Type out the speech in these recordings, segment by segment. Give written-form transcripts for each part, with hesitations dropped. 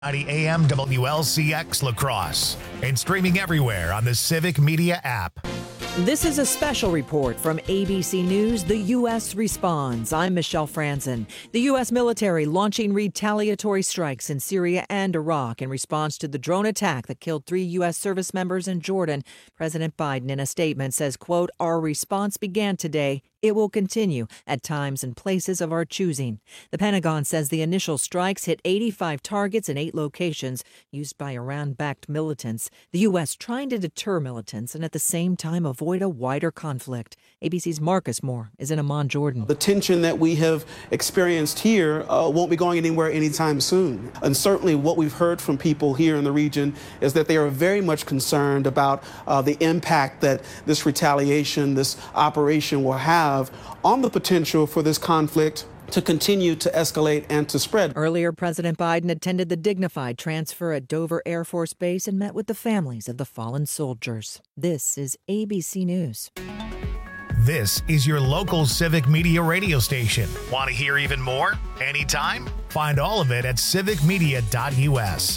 90 AM WLCX La Crosse and streaming everywhere on the Civic Media app. This is a special report from ABC News. The U.S. responds. I'm Michelle Franzen. The U.S. military launching retaliatory strikes in Syria and Iraq in response to the drone attack that killed 3 U.S. service members in Jordan. President Biden, in a statement, says, quote, "Our response began today. It will continue at times and places of our choosing." The Pentagon says the initial strikes hit 85 targets in 8 locations used by Iran-backed militants. The U.S. trying to deter militants and at the same time avoid a wider conflict. ABC's Marcus Moore is in Amman, Jordan. The tension that we have experienced here won't be going anywhere anytime soon. And certainly what we've heard from people here in the region is that they are very much concerned about the impact that this retaliation, this operation will have on the potential for this conflict to continue to escalate and to spread. Earlier, President Biden attended the dignified transfer at Dover Air Force Base and met with the families of the fallen soldiers. This is ABC News. This is your local Civic Media radio station. Want to hear even more? Anytime? Find all of it at civicmedia.us.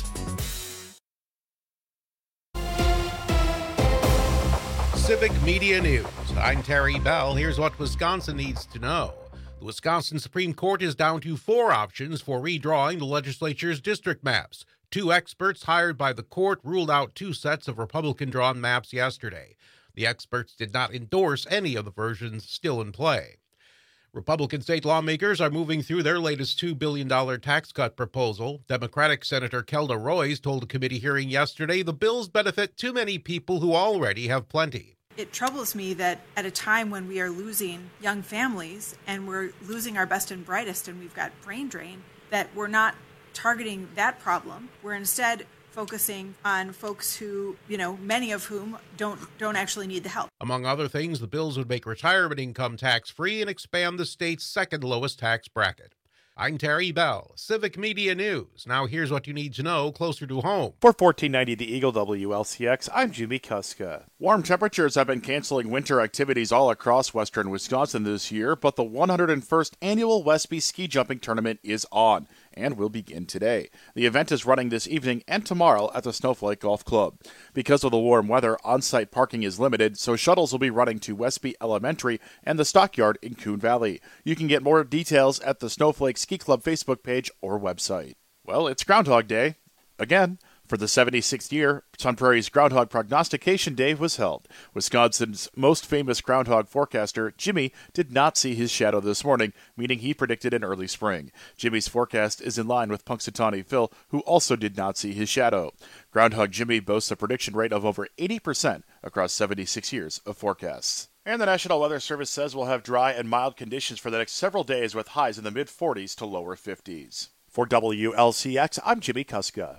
Civic Media News. I'm Terry Bell. Here's what Wisconsin needs to know. The Wisconsin Supreme Court is down to 4 options for redrawing the legislature's district maps. 2 experts hired by the court ruled out 2 sets of Republican-drawn maps yesterday. The experts did not endorse any of the versions still in play. Republican state lawmakers are moving through their latest $2 billion tax cut proposal. Democratic Senator Kelda Roys told a committee hearing yesterday the bills benefit too many people who already have plenty. It troubles me that at a time when we are losing young families and we're losing our best and brightest and we've got brain drain, that we're not targeting that problem. We're instead focusing on folks who, many of whom don't actually need the help. Among other things, the bills would make retirement income tax-free and expand the state's second lowest tax bracket. I'm Terry Bell, Civic Media News. Now here's what you need to know closer to home. For 1490 The Eagle WLCX, I'm Jimmy Kuska. Warm temperatures have been canceling winter activities all across western Wisconsin this year, but the 101st Annual Westby Ski Jumping Tournament is on and will begin today. The event is running this evening and tomorrow at the Snowflake Golf Club. Because of the warm weather, on-site parking is limited, so shuttles will be running to Westby Elementary and the Stockyard in Coon Valley. You can get more details at the Snowflake Ski Club Facebook page or website. Well, it's Groundhog Day. Again. For the 76th year, Sun Prairie's Groundhog Prognostication Day was held. Wisconsin's most famous groundhog forecaster, Jimmy, did not see his shadow this morning, meaning he predicted an early spring. Jimmy's forecast is in line with Punxsutawney Phil, who also did not see his shadow. Groundhog Jimmy boasts a prediction rate of over 80% across 76 years of forecasts. And the National Weather Service says we'll have dry and mild conditions for the next several days with highs in the mid-40s to lower 50s. For WLCX, I'm Jimmy Kuska.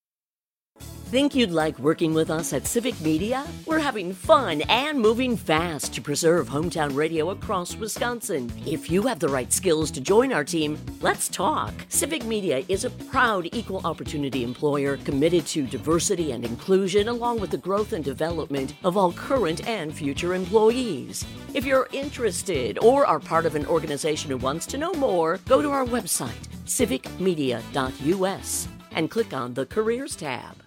Think you'd like working with us at Civic Media? We're having fun and moving fast to preserve hometown radio across Wisconsin. If you have the right skills to join our team, let's talk. Civic Media is a proud equal opportunity employer committed to diversity and inclusion along with the growth and development of all current and future employees. If you're interested or are part of an organization who wants to know more, go to our website, civicmedia.us, and click on the Careers tab.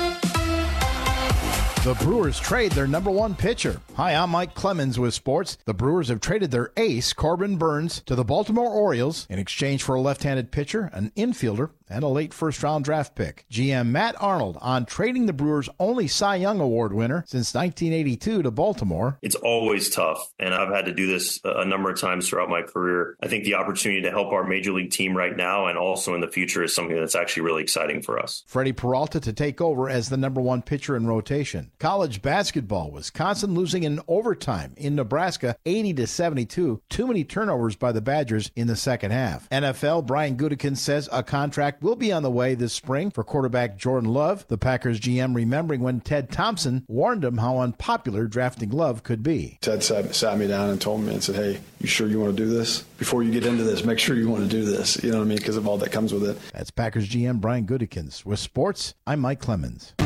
The Brewers trade their number 1 pitcher. Hi, I'm Mike Clemens with sports. The Brewers have traded their ace, Corbin Burns, to the Baltimore Orioles in exchange for a left-handed pitcher, an infielder, and a late first-round draft pick. GM Matt Arnold on trading the Brewers' only Cy Young Award winner since 1982 to Baltimore. It's always tough, and I've had to do this a number of times throughout my career. I think the opportunity to help our major league team right now and also in the future is something that's actually really exciting for us. Freddie Peralta to take over as the number 1 pitcher in rotation. College basketball, Wisconsin losing in overtime in Nebraska 80-72. Too many turnovers by the Badgers in the second half. NFL, Brian Gutekunst says a contract will be on the way this spring for quarterback Jordan Love. The Packers GM remembering when Ted Thompson warned him how unpopular drafting Love could be. Ted sat me down and told me and said, "Hey, you sure you want to do this? Before you get into this, make sure you want to do this." You know what I mean? Because of all that comes with it. That's Packers GM Brian Gutekunst. With sports, I'm Mike Clemens.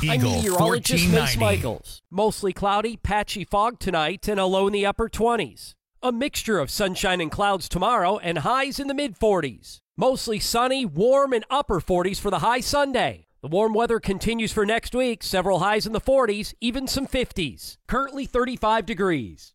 Eagle I'm meteorologist Mace 1490. Michaels. Mostly cloudy, patchy fog tonight and a low in the upper 20s. A mixture of sunshine and clouds tomorrow and highs in the mid-40s. Mostly sunny, warm, and upper 40s for the high Sunday. The warm weather continues for next week, several highs in the 40s, even some 50s. Currently 35 degrees.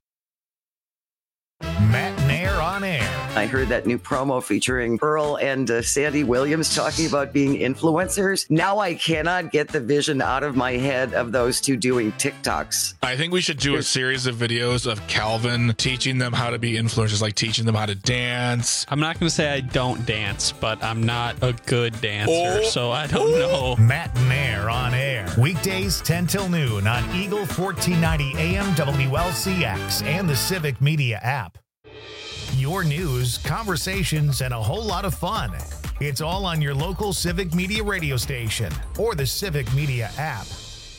Matt Nair on air. I heard that new promo featuring Earl and Sandy Williams talking about being influencers. Now I cannot get the vision out of my head of those two doing TikToks. I think we should do a series of videos of Calvin teaching them how to be influencers, like teaching them how to dance. I'm not going to say I don't dance, but I'm not a good dancer, so I don't know. Matt Nair on air. Weekdays 10 till noon on Eagle 1490 AM WLCX and the Civic Media app. Your news, conversations, and a whole lot of fun. It's all on your local Civic Media radio station or the Civic Media app.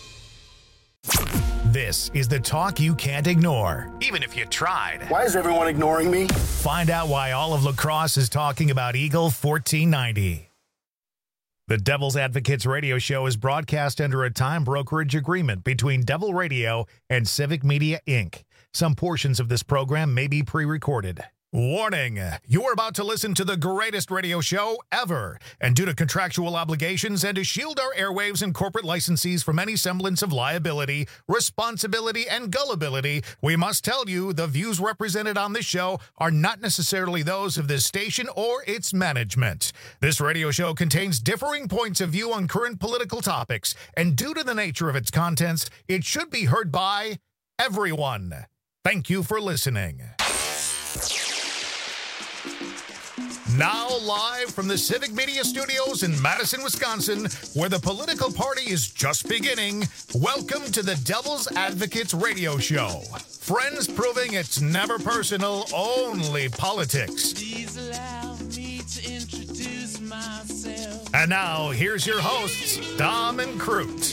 This is the talk you can't ignore, even if you tried. Why is everyone ignoring me? Find out why all of La Crosse is talking about Eagle 1490. The Devil's Advocates radio show is broadcast under a time brokerage agreement between Devil Radio and Civic Media, Inc. Some portions of this program may be pre-recorded. Warning, you're about to listen to the greatest radio show ever. And due to contractual obligations and to shield our airwaves and corporate licensees from any semblance of liability, responsibility, and gullibility, we must tell you the views represented on this show are not necessarily those of this station or its management. This radio show contains differing points of view on current political topics, and due to the nature of its contents, it should be heard by everyone. Thank you for listening. Now live from the Civic Media Studios in Madison, Wisconsin, where the political party is just beginning, welcome to the Devil's Advocates radio show. Friends proving it's never personal, only politics. Please allow me to introduce myself. And now, here's your hosts, Dom and Crute.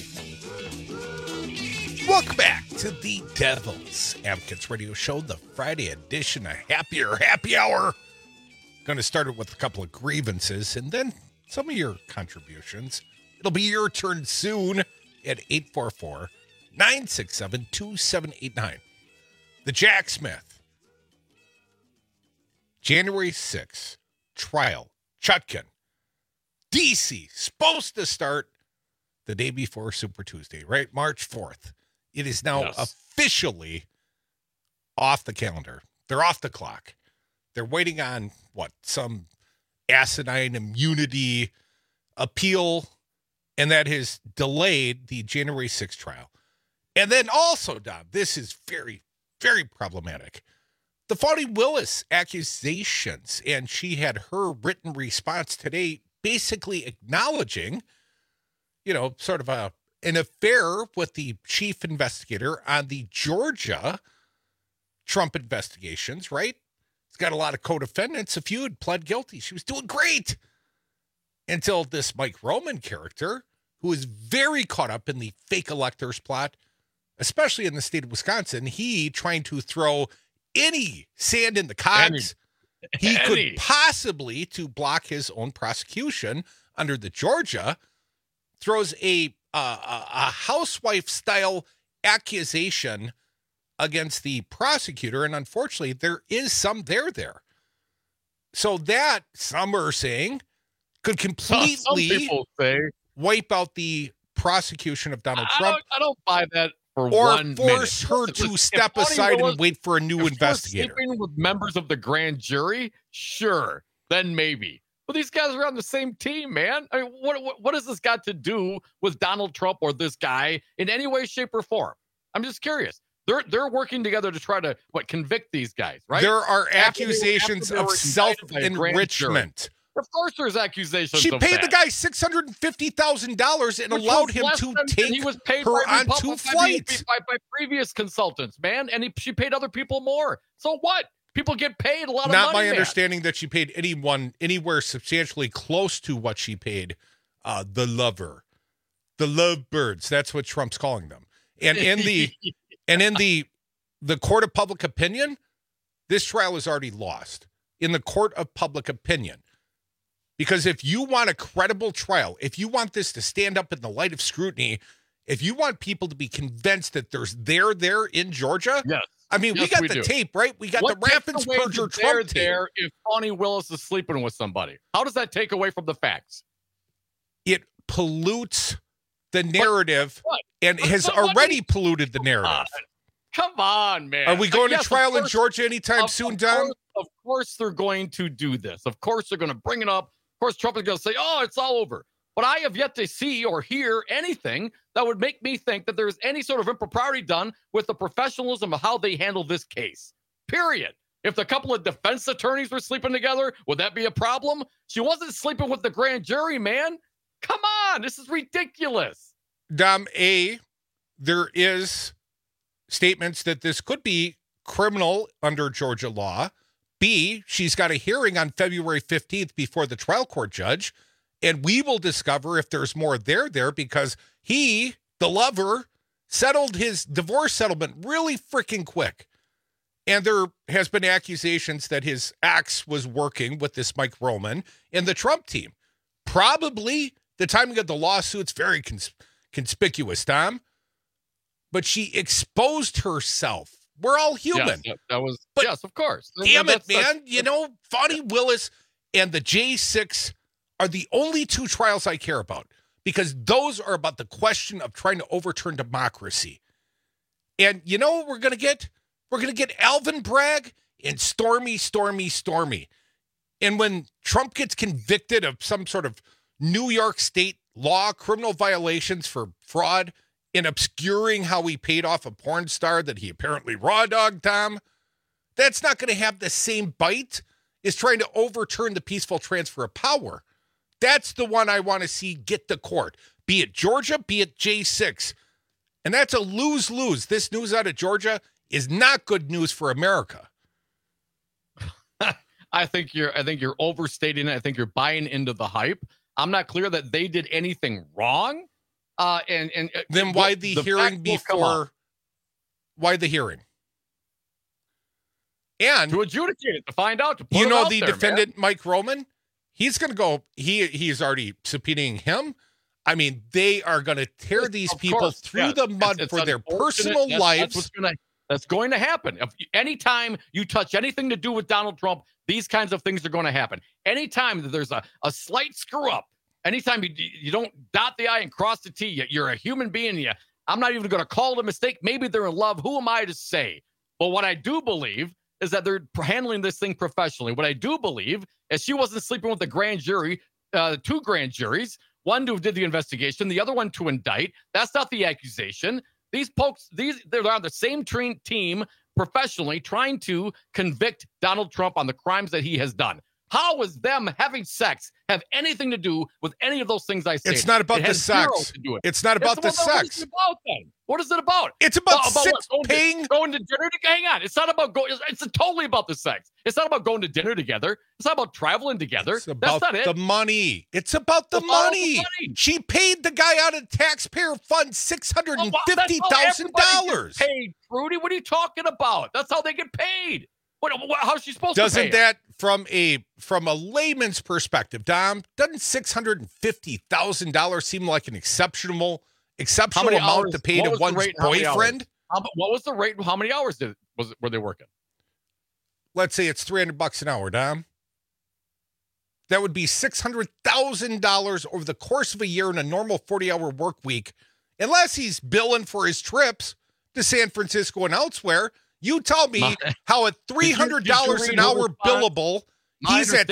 Welcome back to the Devil's Advocates radio show, the Friday edition, a happier happy hour. Going to start it with a couple of grievances and then some of your contributions. It'll be your turn soon at 844-967-2789. The Jack Smith, January 6th, trial, Chutkin, D.C., supposed to start the day before Super Tuesday, right? March 4th. It is now officially off the calendar. They're off the clock. They're waiting on, some asinine immunity appeal, and that has delayed the January 6th trial. And then also, Dom, this is very, very problematic. The Fani Willis accusations, and she had her written response today basically acknowledging, sort of an affair with the chief investigator on the Georgia Trump investigations, right? He's got a lot of co-defendants. A few had pled guilty. She was doing great until this Mike Roman character, who is very caught up in the fake electors plot, especially in the state of Wisconsin, he trying to throw any sand in the cogs he could possibly to block his own prosecution under the Georgia, throws a housewife-style accusation against the prosecutor, and unfortunately, there is some there. So that, some are saying, could completely wipe out the prosecution of Donald Trump. I don't buy that for or 1 minute. Or force her to step aside and wait for a new investigator. Sleeping with members of the grand jury? Sure, then maybe. But these guys are on the same team, man. I mean, what has this got to do with Donald Trump or this guy in any way, shape, or form? I'm just curious. They're working together to try to convict these guys, right? There are accusations of self-enrichment. Of course, there's accusations. She paid the guy $650,000 and allowed him to take her on 2 flights by previous consultants, man. And she paid other people more. So what? People get paid a lot of money. Not my understanding that she paid anyone anywhere substantially close to what she paid the lovebirds. That's what Trump's calling them. And in the the court of public opinion, this trial is already lost in the court of public opinion. Because if you want a credible trial, if you want this to stand up in the light of scrutiny if you want people to be convinced that there's there in Georgia, yes. I mean, we got the tape, right? We got the Raffensperger Trump tape. There if Fani Willis is sleeping with somebody. How does that take away from the facts? It pollutes the narrative and has already polluted the narrative. Come on, man. Are we going to trial in Georgia anytime soon, Dom? Of course they're going to do this. Of course they're going to bring it up. Of course Trump is going to say, oh, it's all over. But I have yet to see or hear anything that would make me think that there's any sort of impropriety done with the professionalism of how they handle this case. Period. If the couple of defense attorneys were sleeping together, would that be a problem? She wasn't sleeping with the grand jury, man. Come on. This is ridiculous. Dom, there is statements that this could be criminal under Georgia law. B, she's got a hearing on February 15th before the trial court judge, and we will discover if there's more there because he, the lover, settled his divorce settlement really freaking quick. And there has been accusations that his ex was working with this Mike Roman and the Trump team. Probably the timing of the lawsuit's very conspicuous, Tom. But she exposed herself. We're all human. Yes, that was, but yes, of course. Damn it, man. You know, Fani Willis and the J6 are the only two trials I care about because those are about the question of trying to overturn democracy. And you know what we're going to get? We're going to get Alvin Bragg and Stormy. And when Trump gets convicted of some sort of New York state law, criminal violations for fraud, in obscuring how he paid off a porn star that he apparently raw dogged, Tom, that's not going to have the same bite as trying to overturn the peaceful transfer of power. That's the one I want to see get to court, be it Georgia, be it J6. And that's a lose-lose. This news out of Georgia is not good news for America. I think you're overstating it. I think you're buying into the hype. I'm not clear that they did anything wrong. And then why the hearing before? Why the hearing? And to adjudicate it, to find out, to put you it know out the there, defendant, man. Mike Roman, he's going to go. He's already subpoenaing him. I mean, they are going to tear these people through the mud for their personal lives. That's going to happen. Anytime you touch anything to do with Donald Trump, these kinds of things are going to happen. Anytime that there's a slight screw up, anytime you don't dot the I and cross the T, you're a human being. I'm not even going to call it a mistake. Maybe they're in love. Who am I to say? But what I do believe is that they're handling this thing professionally. What I do believe is she wasn't sleeping with the grand jury, two grand juries, one who did the investigation, the other one to indict. That's not the accusation. These folks, they're on the same team professionally trying to convict Donald Trump on the crimes that he has done. How was them having sex have anything to do with any of those things I say? It's not about the sex. It's not about the sex. What is it about then? What is it about? It's about sex paying. Going to dinner together. Hang on. It's not about going. It's totally about the sex. It's not about going to dinner together. It's not about traveling together. It's about That's not the it. money. It's about the money. She paid the guy out of taxpayer fund $650,000. Paid, Rudy. What are you talking about? That's how they get paid. How's she supposed to pay? Doesn't that, from a layman's perspective, Dom, doesn't $650,000 seem like an exceptional amount to pay to one's boyfriend? What was the rate? How many hours were they working? Let's say it's $300 an hour, Dom. That would be $600,000 over the course of a year in a normal 40-hour work week, unless he's billing for his trips to San Francisco and elsewhere. You tell me how at $300 an hour billable, he's at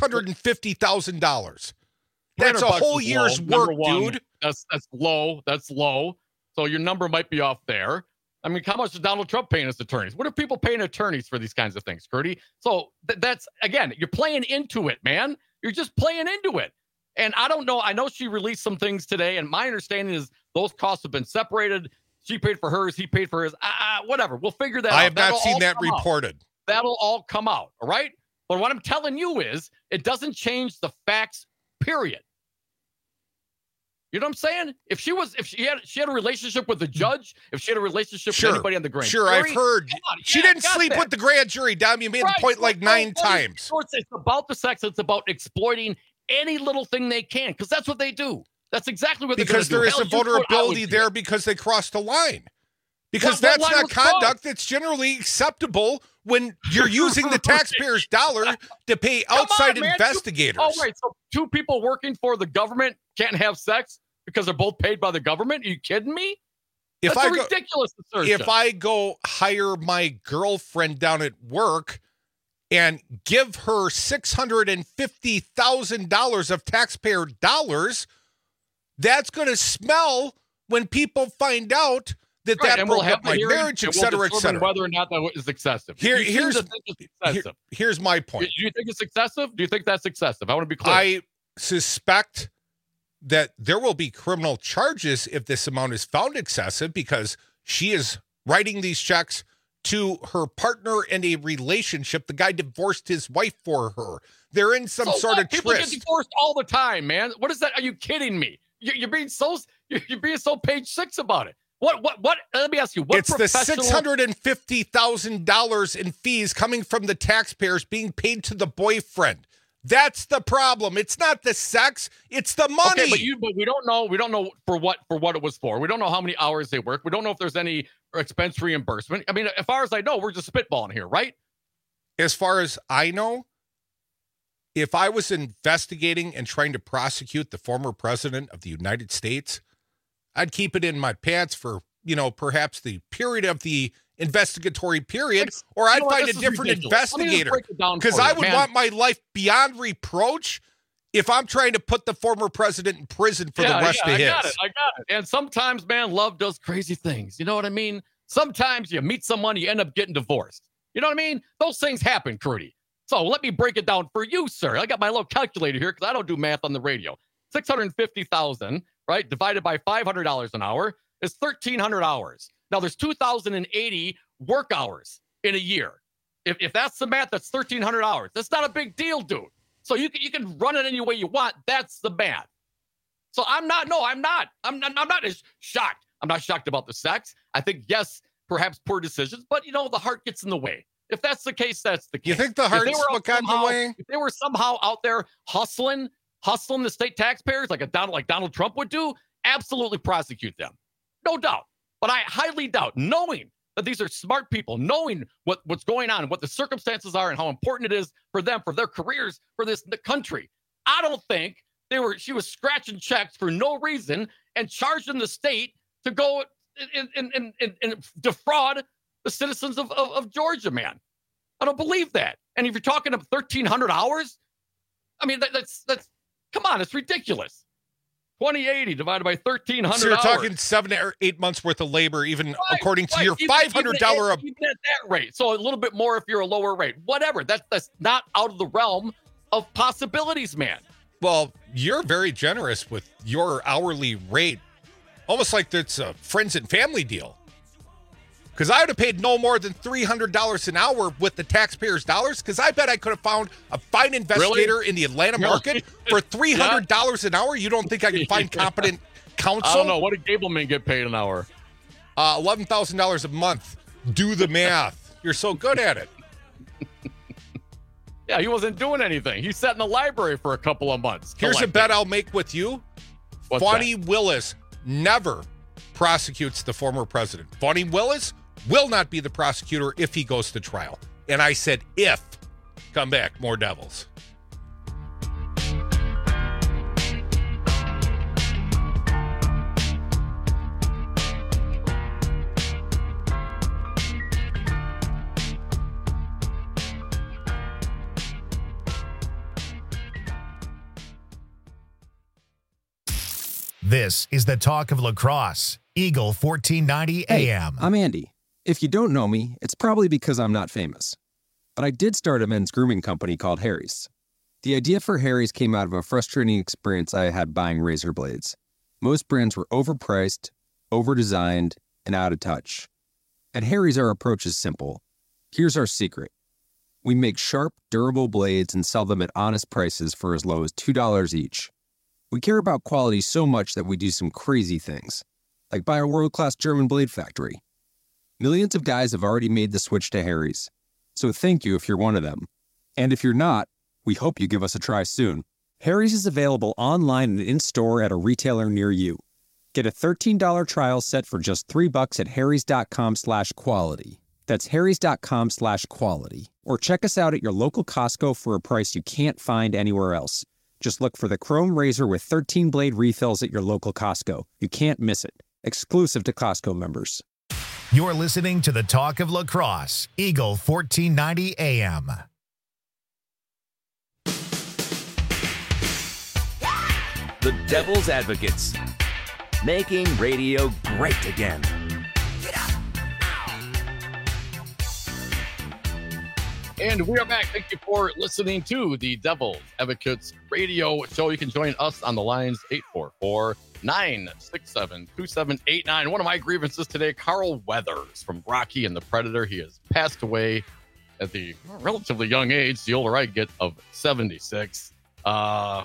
$650,000. That's a whole year's work, dude. That's low. That's low. So your number might be off there. I mean, how much is Donald Trump paying his attorneys? What are people paying attorneys for these kinds of things, Curdy? So that's, again, you're playing into it, man. You're just playing into it. And I don't know. I know she released some things today, and my understanding is those costs have been separated. She paid for hers. He paid for his. Whatever. We'll figure that out. I have not seen that reported. That'll all come out. All right. But what I'm telling you is it doesn't change the facts, period. You know what I'm saying? If she had a relationship with the judge, if she had a relationship with anybody on the grand jury. I've heard. She didn't sleep with the grand jury, Dom. You made the point like 9 times. It's about the sex. It's about exploiting any little thing they can, because that's what they do. That's exactly what because they're there going to do. is a vulnerability there because they crossed a line. Because that's not conduct that's generally acceptable when you're using the taxpayers' dollar to pay outside investigators. Wait, so two people working for the government can't have sex because they're both paid by the government? Are you kidding me? That's a ridiculous assertion. If I go hire my girlfriend down at work and give her $650,000 of taxpayer dollars, that's going to smell when people find out that broke up my marriage, et cetera, et cetera. Whether or not that is excessive. Here's my point. Do you think it's excessive? Do you think that's excessive? I want to be clear. I suspect that there will be criminal charges if this amount is found excessive because she is writing these checks to her partner in a relationship. The guy divorced his wife for her. They're in some sort of people tryst. Get divorced all the time, man. What is that? Are you kidding me? You're being so page 6 about it. What? Let me ask you. What it's the $650,000 in fees coming from the taxpayers being paid to the boyfriend. That's the problem. It's not the sex, it's the money. Okay, but we don't know. We don't know for what it was for. We don't know how many hours they work. We don't know if there's any expense reimbursement. I mean, as far as I know, we're just spitballing here, right? As far as I know, if I was investigating and trying to prosecute the former president of the United States, I'd keep it in my pants for, perhaps the period of the investigatory period, or I'd find a different investigator because I would want my life beyond reproach if I'm trying to put the former president in prison for the rest of his. I got it. And sometimes, man, love does crazy things. You know what I mean? Sometimes you meet someone, you end up getting divorced. You know what I mean? Those things happen, Crudy. So let me break it down for you, sir. I got my little calculator here because I don't do math on the radio. 650,000, right, divided by $500 an hour is 1,300 hours. Now, there's 2,080 work hours in a year. If that's the math, that's 1,300 hours. That's not a big deal, dude. So you can run it any way you want. That's the math. So I'm not as shocked. I'm not shocked about the sex. I think, yes, perhaps poor decisions, but, the heart gets in the way. If that's the case, that's the case. You think the heart's what got in the way? If they were somehow out there hustling the state taxpayers like Donald Trump would do, absolutely prosecute them. No doubt. But I highly doubt, knowing that these are smart people, knowing what's going on, what the circumstances are, and how important it is for them, for their careers, for the country. I don't think she was scratching checks for no reason and charging the state to go and defraud the citizens of Georgia, man. I don't believe that. And if you're talking about 1,300 hours, I mean, that's come on, it's ridiculous. 2080 divided by 1,300 hours. So you're talking 7 or 8 months worth of labor, according to your $500 even at that rate. So a little bit more if you're a lower rate. Whatever. That's not out of the realm of possibilities, man. Well, you're very generous with your hourly rate, almost like it's a friends and family deal. Because I would have paid no more than $300 an hour with the taxpayers' dollars, because I bet I could have found a fine investigator in the Atlanta market for $300 an hour. You don't think I can find competent counsel? I don't know. What did Gableman get paid an hour? $11,000 a month. Do the math. You're so good at it. Yeah, he wasn't doing anything. He sat in the library for a couple of months. Here's a bet I'll make with you. Fani Willis never prosecutes the former president. Fani Willis will not be the prosecutor if he goes to trial. And I said if. Come back, more Devils. This is the talk of lacrosse. Eagle 1490 AM. I'm Andy. If you don't know me, it's probably because I'm not famous. But I did start a men's grooming company called Harry's. The idea for Harry's came out of a frustrating experience I had buying razor blades. Most brands were overpriced, overdesigned, and out of touch. At Harry's, our approach is simple. Here's our secret. We make sharp, durable blades and sell them at honest prices for as low as $2 each. We care about quality so much that we do some crazy things, like buy a world-class German blade factory. Millions of guys have already made the switch to Harry's, so thank you if you're one of them. And if you're not, we hope you give us a try soon. Harry's is available online and in-store at a retailer near you. Get a $13 trial set for just $3 at harrys.com/quality. That's harrys.com/quality. Or check us out at your local Costco for a price you can't find anywhere else. Just look for the Chrome Razor with 13-blade refills at your local Costco. You can't miss it. Exclusive to Costco members. You're listening to the Talk of Lacrosse, Eagle 1490 AM. The Devil's Advocates, making radio great again. And we are back. Thank you for listening to the Devil's Advocates radio show. You can join us on the lines 844-967-2789. One of my grievances today, Carl Weathers from Rocky and the Predator. He has passed away at the relatively young age, the older I get, of 76. Gonna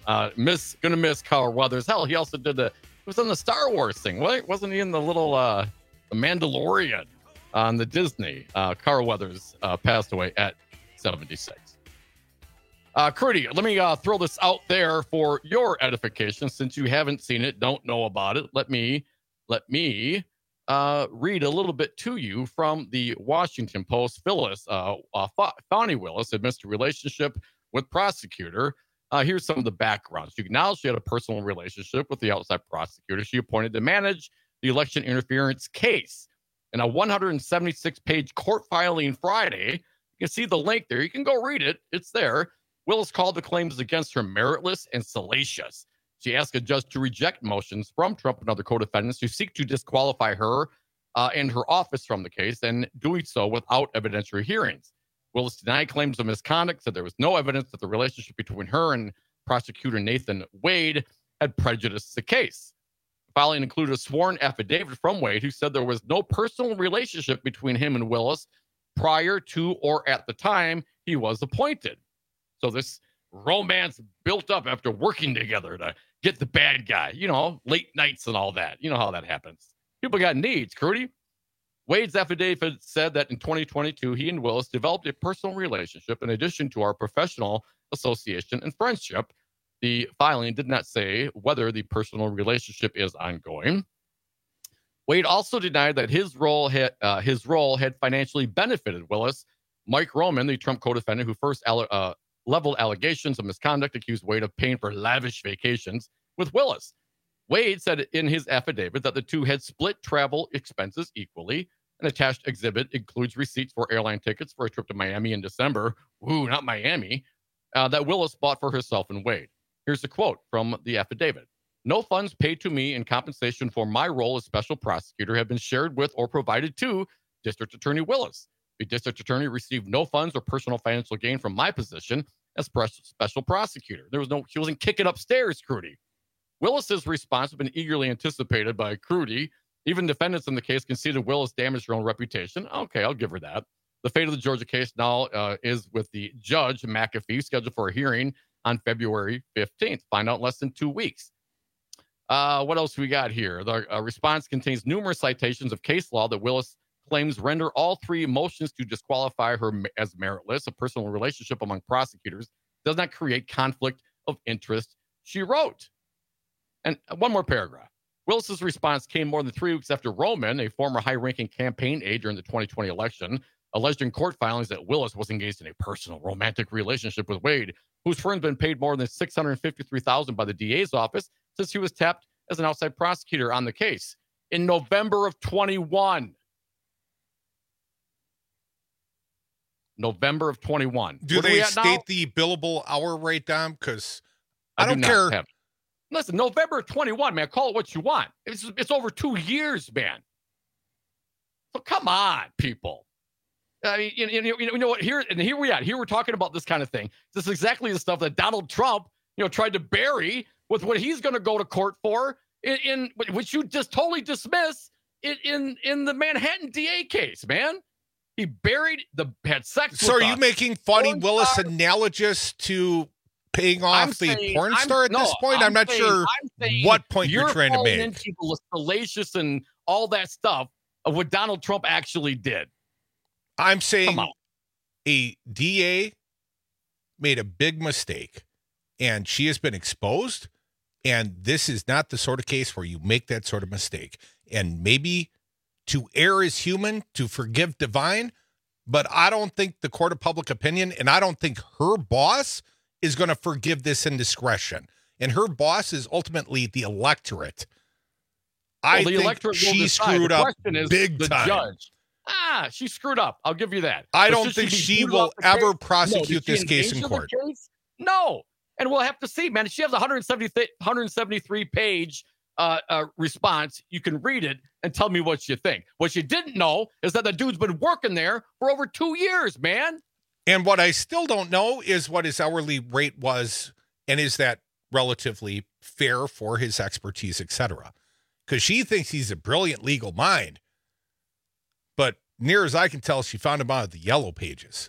miss Carl Weathers. Hell, he also he was on the Star Wars thing, right? Wasn't he in the little the Mandalorian on the Disney? Carl Weathers passed away at 76. Crudy, let me throw this out there for your edification. Since you haven't seen it, don't know about it, let me read a little bit to you from the Washington Post. Phyllis, Fani Willis had missed a relationship with prosecutor. Here's some of the background. She acknowledged she had a personal relationship with the outside prosecutor she appointed to manage the election interference case. In a 176-page court filing Friday, you can see the link there. You can go read it. It's there. Willis called the claims against her meritless and salacious. She asked a judge to reject motions from Trump and other co-defendants who seek to disqualify her and her office from the case, and doing so without evidentiary hearings. Willis denied claims of misconduct, said there was no evidence that the relationship between her and prosecutor Nathan Wade had prejudiced the case. The filing included a sworn affidavit from Wade, who said there was no personal relationship between him and Willis prior to or at the time he was appointed. So this romance built up after working together to get the bad guy, late nights and all that. You know how that happens. People got needs, Crudy. Wade's affidavit said that in 2022, he and Willis developed a personal relationship in addition to our professional association and friendship. The filing did not say whether the personal relationship is ongoing. Wade also denied that his role had financially benefited Willis. Mike Roman, the Trump co-defendant who first leveled allegations of misconduct, accused Wade of paying for lavish vacations with Willis. Wade said in his affidavit that the two had split travel expenses equally. An attached exhibit includes receipts for airline tickets for a trip to Miami in December. Ooh, not Miami. That Willis bought for herself and Wade. Here's a quote from the affidavit. No funds paid to me in compensation for my role as special prosecutor have been shared with or provided to District Attorney Willis. The district attorney received no funds or personal financial gain from my position as special prosecutor. She wasn't kicking upstairs, Crudy. Willis's response has been eagerly anticipated by Crudy. Even defendants in the case conceded Willis damaged her own reputation. Okay, I'll give her that. The fate of the Georgia case now is with the judge, McAfee, scheduled for a hearing on February 15th. Find out in less than 2 weeks. What else we got here? The response contains numerous citations of case law that Willis claims render all three motions to disqualify her as meritless. A personal relationship among prosecutors does not create conflict of interest, she wrote. And one more paragraph. Willis's response came more than 3 weeks after Roman, a former high-ranking campaign aide during the 2020 election, alleged in court filings that Willis was engaged in a personal romantic relationship with Wade, whose firm had been paid more than $653,000 by the DA's office since he was tapped as an outside prosecutor on the case in November of 21. November of 21. Do they state the billable hour rate, Dom? Because I don't care. Listen, November of 21, man. Call it what you want. It's over 2 years, man. So come on, people. I mean, you know what? Here we are. Here we're talking about this kind of thing. This is exactly the stuff that Donald Trump, tried to bury with what he's going to go to court for, in which you just totally dismiss in the Manhattan DA case, man. He had sex. So are you making Fani Willis analogous to paying off the porn star at this point? I'm not sure what point you're trying to make. You're people with salacious and all that stuff of what Donald Trump actually did. I'm saying a DA made a big mistake and she has been exposed. And this is not the sort of case where you make that sort of mistake. And maybe to err is human, to forgive divine, but I don't think the court of public opinion, and I don't think her boss is going to forgive this indiscretion. And her boss is ultimately the electorate. I think she screwed up big time. Judge. She screwed up. I'll give you that. I don't think she will ever prosecute this case in court. No. And we'll have to see, man. She has a 173-page response. You can read it and tell me what you think. What you didn't know is that the dude's been working there for over 2 years, man. And what I still don't know is what his hourly rate was, and is that relatively fair for his expertise, etc. Because she thinks he's a brilliant legal mind. But near as I can tell, she found him out of the yellow pages.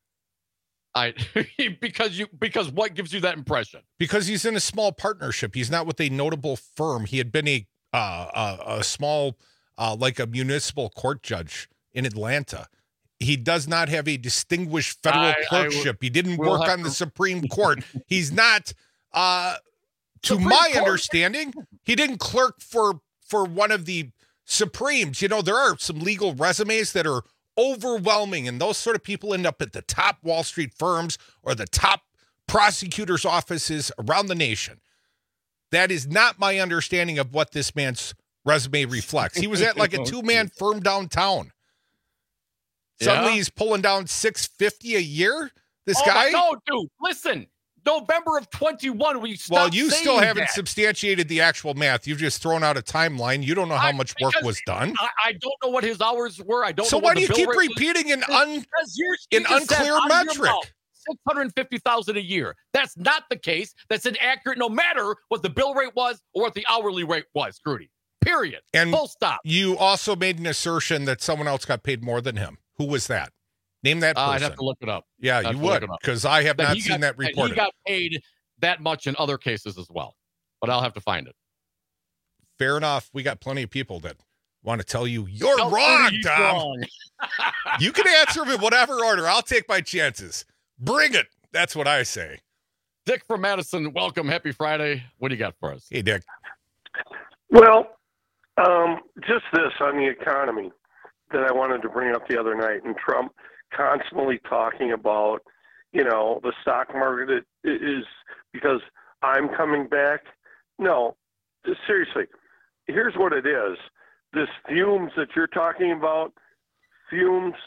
Because what gives you that impression? Because he's in a small partnership. He's not with a notable firm. He had been a small, like a municipal court judge in Atlanta. He does not have a distinguished federal clerkship. He didn't work on the Supreme Court. He's not, to my understanding, he didn't clerk for one of the Supremes. You know, there are some legal resumes that are overwhelming, and those sort of people end up at the top Wall Street firms or the top prosecutors' offices around the nation. That is not my understanding of what this man's resume reflects. He was at like a two-man firm downtown. Suddenly he's pulling down $650 a year. This guy? No, dude, listen. November of 21, we stopped. Well, you still haven't substantiated the actual math. You've just thrown out a timeline. You don't know how much work was done. I don't know what his hours were. I don't know. So why do you keep repeating an unclear metric? $650,000 a year. That's not the case. That's inaccurate no matter what the bill rate was or what the hourly rate was, Grudy. Period. And full stop. You also made an assertion that someone else got paid more than him. Who was that? Name that person. I'd have to look it up. Yeah, you would, because I have not seen that reported. He got paid that much in other cases as well, but I'll have to find it. Fair enough. We got plenty of people that want to tell you you're wrong, Tom. You can answer them in whatever order. I'll take my chances. Bring it. That's what I say. Dick from Madison, welcome. Happy Friday. What do you got for us? Hey, Dick. Well, just this on the economy that I wanted to bring up the other night, and Trump constantly talking about, the stock market is because I'm coming back. No, seriously, here's what it is. This fumes that you're talking about, fumes,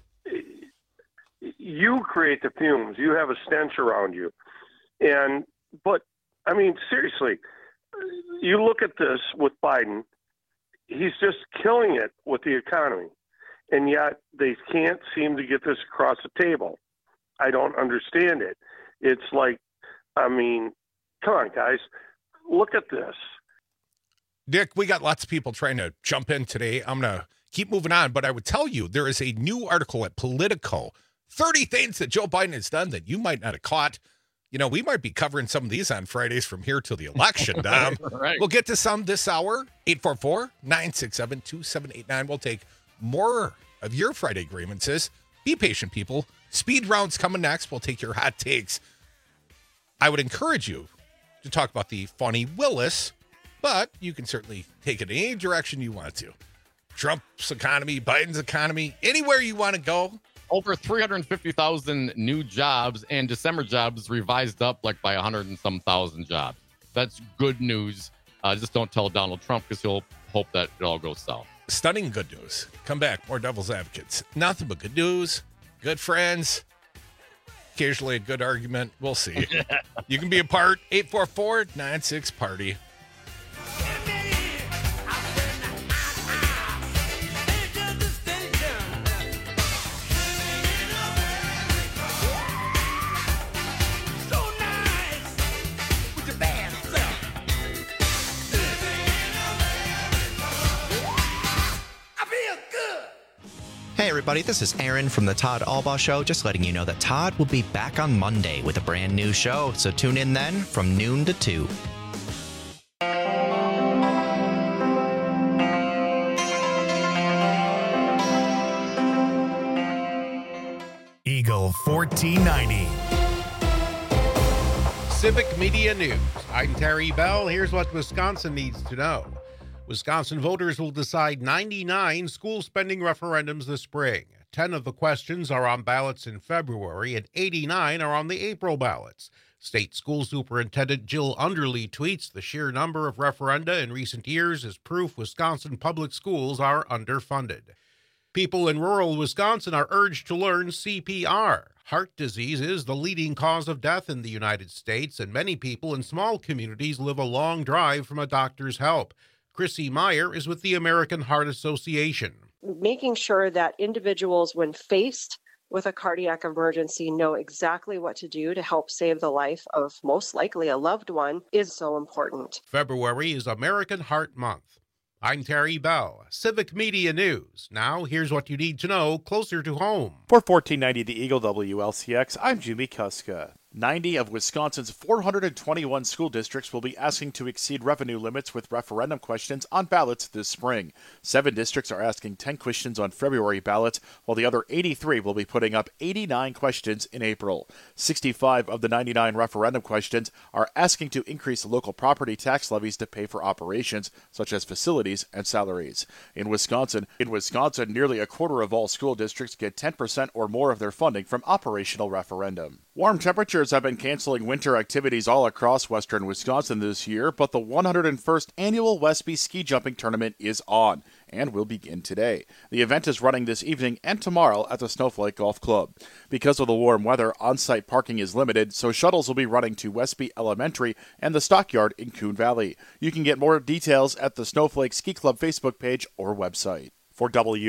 you create the fumes. You have a stench around you. But I mean, seriously, you look at this with Biden, he's just killing it with the economy. And yet they can't seem to get this across the table. I don't understand it. It's like, I mean, come on, guys, look at this. Dick, we got lots of people trying to jump in today. I'm going to keep moving on, but I would tell you there is a new article at Politico, 30 things that Joe Biden has done that you might not have caught. We might be covering some of these on Fridays from here till the election, Dom. Right. We'll get to some this hour, 844-967-2789. We'll take more of your Friday grievances. Be patient, people. Speed round's coming next. We'll take your hot takes. I would encourage you to talk about the Fani Willis, but you can certainly take it in any direction you want to. Trump's economy, Biden's economy, anywhere you want to go. Over 350,000 new jobs, and December jobs revised up like by 100 and some thousand jobs. That's good news. Just don't tell Donald Trump, because he'll hope that it all goes south. Stunning good news. Come back. More Devil's Advocates. Nothing but good news. Good friends. Occasionally a good argument. We'll see. You can be a part. 844-96-PARTY. Hey everybody, this is Aaron from the Todd Albaugh Show, just letting you know that Todd will be back on Monday with a brand new show, so tune in then from noon to 2. Eagle 1490. Civic Media News. I'm Terry Bell. Here's what Wisconsin needs to know. Wisconsin voters will decide 99 school spending referendums this spring. 10 of the questions are on ballots in February, and 89 are on the April ballots. State School Superintendent Jill Underly tweets the sheer number of referenda in recent years is proof Wisconsin public schools are underfunded. People in rural Wisconsin are urged to learn CPR. Heart disease is the leading cause of death in the United States, and many people in small communities live a long drive from a doctor's help. Chrissy Meyer is with the American Heart Association. Making sure that individuals, when faced with a cardiac emergency, know exactly what to do to help save the life of most likely a loved one is so important. February is American Heart Month. I'm Terry Bell, Civic Media News. Now, here's what you need to know closer to home. For 1490 The Eagle WLCX, I'm Jimmy Kuska. 90 of Wisconsin's 421 school districts will be asking to exceed revenue limits with referendum questions on ballots this spring. 7 districts are asking 10 questions on February ballots, while the other 83 will be putting up 89 questions in April. 65 of the 99 referendum questions are asking to increase local property tax levies to pay for operations, such as facilities and salaries. In Wisconsin, nearly a quarter of all school districts get 10% or more of their funding from operational referendum. Warm temperatures have been canceling winter activities all across western Wisconsin this year, but the 101st annual Westby Ski Jumping Tournament is on and will begin today. The event is running this evening and tomorrow at the Snowflake Golf Club. Because of the warm weather, on-site parking is limited, so shuttles will be running to Westby Elementary and the Stockyard in Coon Valley. You can get more details at the Snowflake Ski Club Facebook page or website. For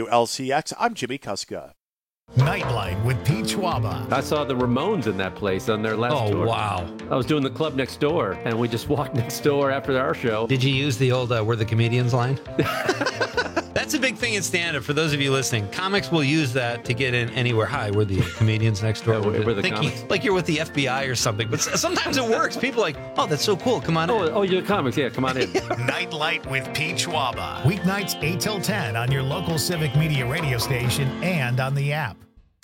WLCX, I'm Jimmy Kuska. Nightlight with Pete Schwaba. I saw the Ramones in that place on their last tour. Oh, wow. I was doing the club next door, and we just walked next door after our show. Did you use the old "We're the Comedians" line? That's a big thing in stand-up. For those of you listening, comics will use that to get in anywhere. Hi, we're the comedians next door. We're the comics. Like you're with the FBI or something. But sometimes it works. People are like, oh, that's so cool. Come on in. Oh, you're comics. Yeah, come on in. Nightlight with Pete Schwaba. Weeknights 8 till 10 on your local Civic Media radio station and on the app.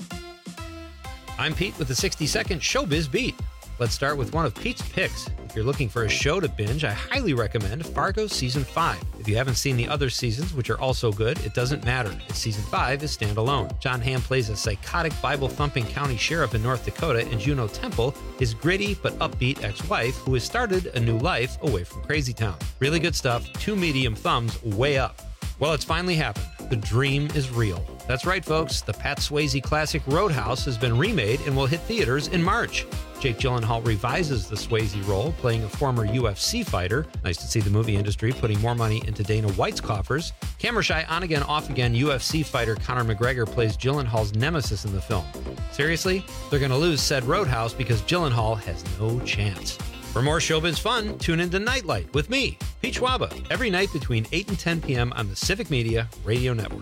I'm Pete with the 60-second Showbiz Beat. Let's start with one of Pete's picks. If you're looking for a show to binge, I highly recommend Fargo Season 5. If you haven't seen the other seasons, which are also good, it doesn't matter. Season 5 is standalone. John Hamm plays a psychotic Bible-thumping county sheriff in North Dakota, and Juno Temple, his gritty but upbeat ex-wife, who has started a new life away from Crazy Town. Really good stuff, 2 medium thumbs way up. Well, it's finally happened. The dream is real. That's right, folks. The Pat Swayze classic Roadhouse has been remade and will hit theaters in March. Jake Gyllenhaal revises the Swayze role, playing a former UFC fighter. Nice to see the movie industry putting more money into Dana White's coffers. Camera shy, on-again, off-again UFC fighter Conor McGregor plays Gyllenhaal's nemesis in the film. Seriously? They're going to lose said Roadhouse because Gyllenhaal has no chance. For more showbiz fun, tune into Nightlight with me, Pete Schwaba, every night between 8 and 10 p.m. on the Civic Media Radio Network.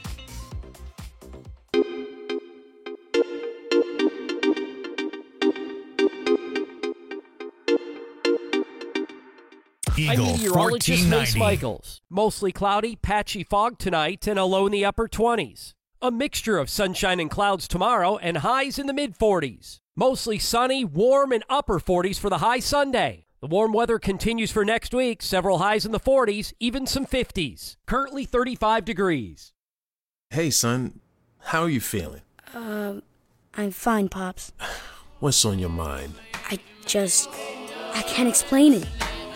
I'm meteorologist Vince Michaels. Mostly cloudy, patchy fog tonight and a low in the upper 20s. A mixture of sunshine and clouds tomorrow and highs in the mid-40s. Mostly sunny, warm, and upper 40s for the high Sunday. The warm weather continues for next week, several highs in the 40s, even some 50s. Currently 35 degrees. Hey, son. How are you feeling? I'm fine, Pops. What's on your mind? I can't explain it.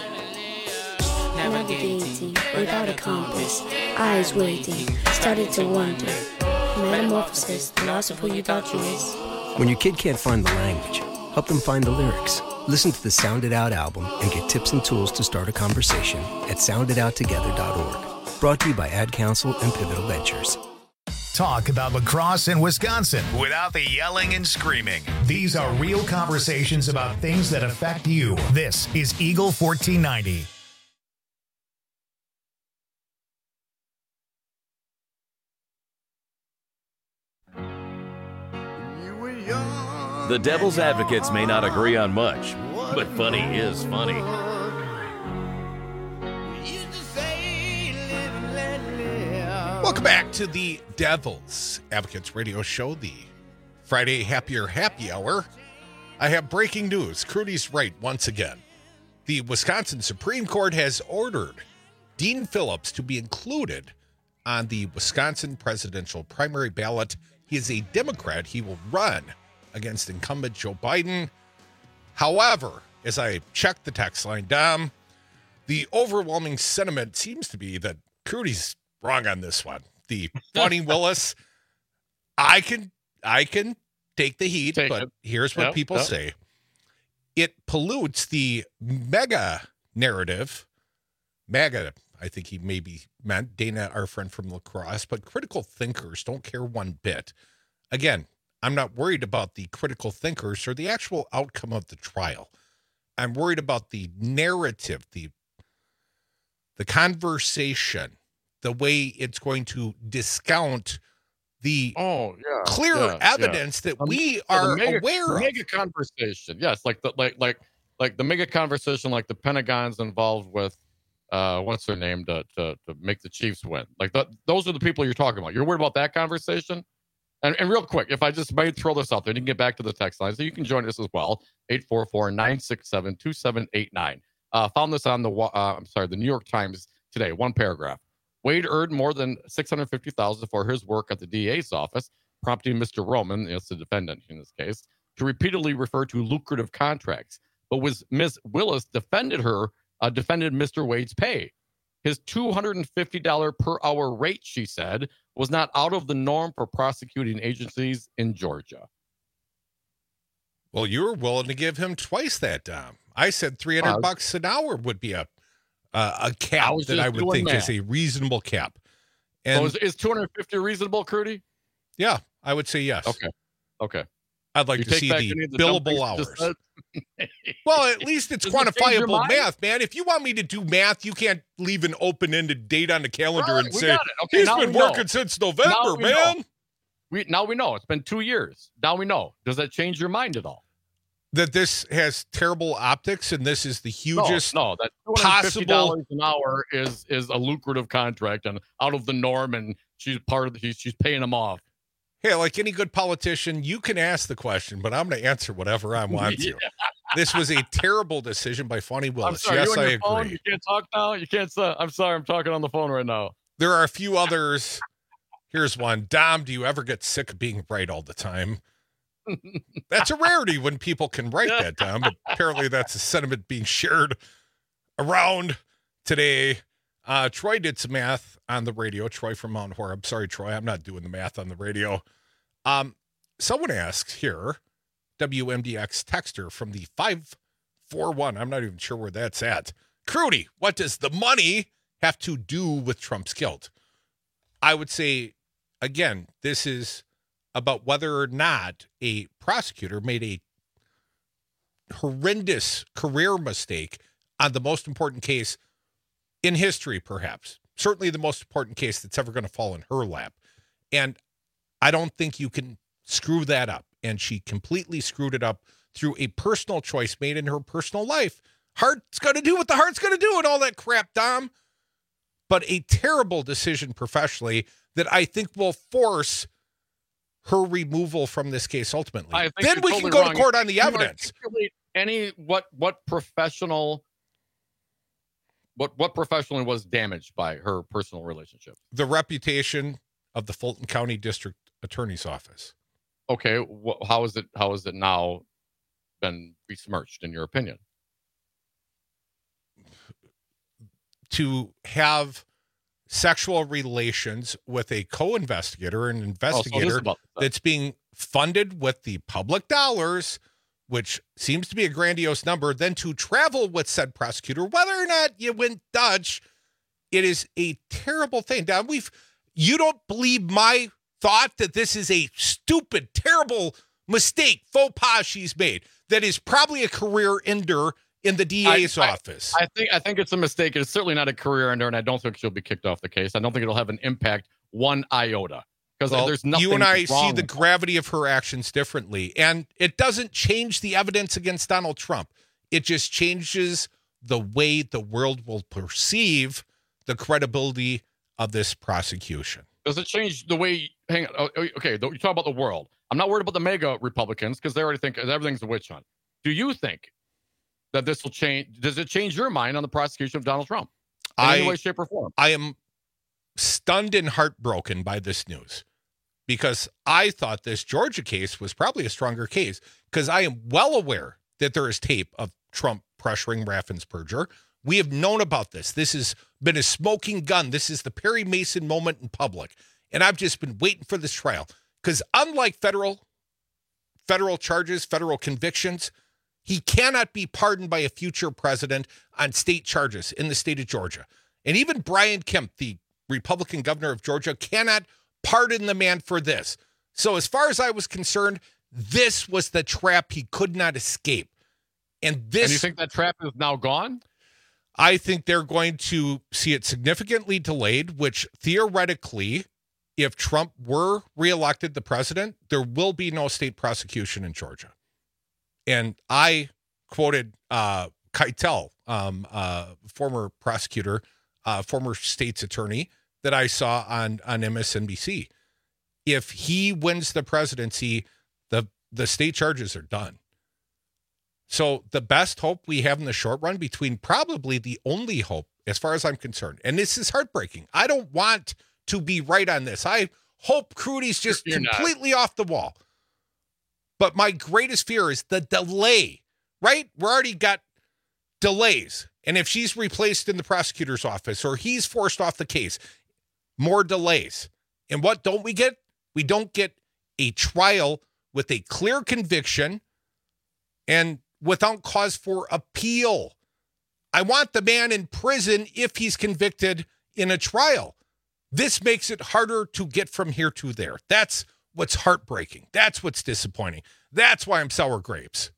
Navigating without a compass, eyes waiting, started to wonder. Metamorphosis, the loss of who you thought you was. When your kid can't find the language, help them find the lyrics. Listen to the Sound It Out album and get tips and tools to start a conversation at sounditouttogether.org. Brought to you by Ad Council and Pivotal Ventures. Talk about lacrosse in Wisconsin without the yelling and screaming. These are real conversations about things that affect you. This is Eagle 1490. The Devil's Advocates may not agree on much, but funny is funny. Welcome back to the Devil's Advocates Radio Show, the Friday Happier Happy Hour. I have breaking news. Crudy's right once again. The Wisconsin Supreme Court has ordered Dean Phillips to be included on the Wisconsin presidential primary ballot. He is a Democrat. He will run against incumbent Joe Biden. However, as I checked the text line, Dom, the overwhelming sentiment seems to be that Crudy's wrong on this one. The Fani Willis, I can take the heat, but here's what people say. It pollutes the mega narrative. MAGA, I think he maybe meant Dana, our friend from La Crosse, but critical thinkers don't care one bit. Again, I'm not worried about the critical thinkers or the actual outcome of the trial. I'm worried about the narrative, the conversation, the way it's going to discount the clear evidence that we are aware of. Mega conversation, yes, like the mega conversation, like the Pentagon's involved with what's their name to make the Chiefs win. Like those are the people you're talking about. You're worried about that conversation. And real quick, if I just might throw this out there, and you can get back to the text line, so you can join us as well. 844-967-2789. Found this on the New York Times today. One paragraph. Wade earned more than $650,000 for his work at the DA's office, prompting Mr. Roman, the defendant in this case, to repeatedly refer to lucrative contracts. But Ms. Willis defended Mr. Wade's pay. His $250 per hour rate, she said, was not out of the norm for prosecuting agencies in Georgia. Well, you were willing to give him twice that, Dom. I said $300 an hour would be a cap that I would think is a reasonable cap. And so is $250 reasonable, Crudy? Yeah, I would say yes. Okay. I'd like to see the billable hours. Well, at least it's quantifiable math, man. If you want me to do math, you can't leave an open-ended date on the calendar and say, he's been working since November, man. Now we know. It's been 2 years. Now we know. Does that change your mind at all? That this has terrible optics and this is the hugest that $250 an hour is a lucrative contract and out of the norm, and she's she's paying them off. Hey, like any good politician, you can ask the question, but I'm going to answer whatever I want to. This was a terrible decision by Fani Willis. I'm sorry, yes, I agree. Phone? You can't talk now? You can't say, I'm sorry, I'm talking on the phone right now. There are a few others. Here's one. Dom, do you ever get sick of being right all the time? That's a rarity when people can write that, Dom, but apparently that's a sentiment being shared around today. Troy did some math on the radio. Troy from Mount Horeb. Sorry, Troy, I'm not doing the math on the radio. Someone asks here, WMDX texter from the 541. I'm not even sure where that's at. Crudy, what does the money have to do with Trump's guilt? I would say, again, this is about whether or not a prosecutor made a horrendous career mistake on the most important case in history, perhaps. Certainly the most important case that's ever going to fall in her lap. And I don't think you can screw that up. And she completely screwed it up through a personal choice made in her personal life. Heart's going to do what the heart's going to do and all that crap, Dom. But a terrible decision professionally that I think will force her removal from this case ultimately. Then we can go to court on the evidence. What professionally was damaged by her personal relationship? The reputation of the Fulton County District Attorney's Office. Okay, how is it now been besmirched in your opinion? To have sexual relations with a co-investigator, an investigator that's being funded with the public dollars, which seems to be a grandiose number, then to travel with said prosecutor, whether or not you went Dutch, it is a terrible thing. Now, you don't believe my thought that this is a stupid, terrible mistake, faux pas she's made, that is probably a career ender in the DA's office. I think it's a mistake. It's certainly not a career ender, and I don't think she'll be kicked off the case. I don't think it'll have an impact one iota. Because there's nothing. You and I see the gravity of her actions differently. And it doesn't change the evidence against Donald Trump. It just changes the way the world will perceive the credibility of this prosecution. Does it change the way? Hang on. Okay, you talk about the world. I'm not worried about the mega Republicans because they already think everything's a witch hunt. Do you think that this will change? Does it change your mind on the prosecution of Donald Trump in any way, shape, or form? I am stunned and heartbroken by this news because I thought this Georgia case was probably a stronger case because I am well aware that there is tape of Trump pressuring Raffensperger. We have known about this. This has been a smoking gun. This is the Perry Mason moment in public. And I've just been waiting for this trial because unlike federal charges, federal convictions, he cannot be pardoned by a future president on state charges in the state of Georgia. And even Brian Kemp, the Republican governor of Georgia, cannot pardon the man for this. So as far as I was concerned, this was the trap he could not escape. And you think that trap is now gone? I think they're going to see it significantly delayed, which theoretically, if Trump were reelected the president, there will be no state prosecution in Georgia. And I quoted Keitel, former prosecutor, former state's attorney that I saw on MSNBC. If he wins the presidency, the state charges are done. So the best hope we have in the short run, between probably the only hope, as far as I'm concerned, and this is heartbreaking. I don't want to be right on this. I hope Crudy's just completely off the wall. But my greatest fear is the delay, right? We're already got delays. And if she's replaced in the prosecutor's office or he's forced off the case, more delays. And what don't we get? We don't get a trial with a clear conviction and without cause for appeal. I want the man in prison if he's convicted in a trial. This makes it harder to get from here to there. That's what's heartbreaking. That's what's disappointing. That's why I'm sour grapes.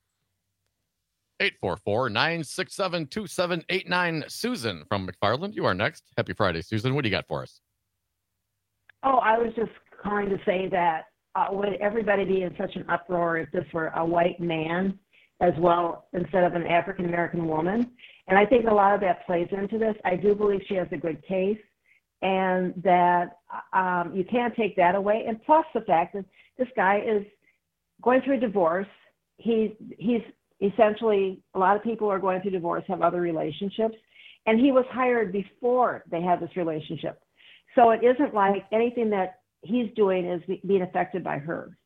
844-967-2789. Susan from McFarland, you are next. Happy Friday, Susan. What do you got for us? Oh, I was just calling to say that would everybody be in such an uproar if this were a white man as well instead of an African-American woman? And I think a lot of that plays into this. I do believe she has a good case, and that you can't take that away. And plus the fact that this guy is going through a divorce. He's essentially, a lot of people who are going through divorce have other relationships, and he was hired before they had this relationship. So it isn't like anything that he's doing is being affected by her.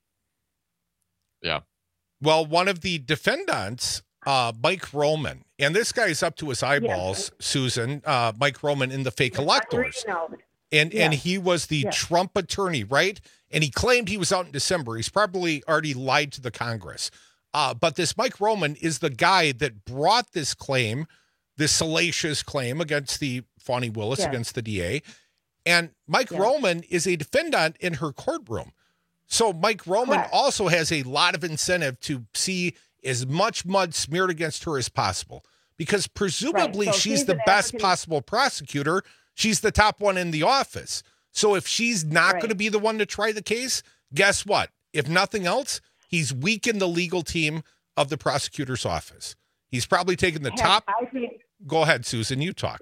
Yeah. Well, one of the defendants, Mike Roman, and this guy's up to his eyeballs, yes. Susan, Mike Roman in the fake electors. And he was the Trump attorney, right? And he claimed he was out in December. He's probably already lied to the Congress. But this Mike Roman is the guy that brought this claim, this salacious claim against the Fani Willis, against the DA. And Mike Roman is a defendant in her courtroom. So Mike Roman also has a lot of incentive to see as much mud smeared against her as possible, because presumably so she's the best possible prosecutor. She's the top one in the office. So if she's not going to be the one to try the case, guess what? If nothing else, he's weakened the legal team of the prosecutor's office. He's probably taken the top. Go ahead, Susan, you talk.